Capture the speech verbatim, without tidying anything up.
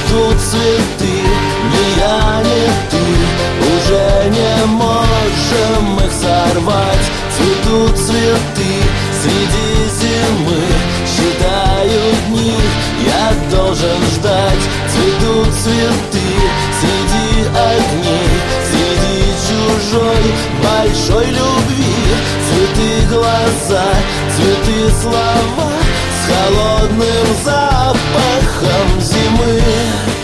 цветут цветы, ни я, ни ты уже не можем их сорвать. Цветут цветы среди зимы, считаю дни, я должен ждать. Цветут цветы среди огней, среди чужой большой любви. Цветы глаза, цветы слова с холодным запахом зимы.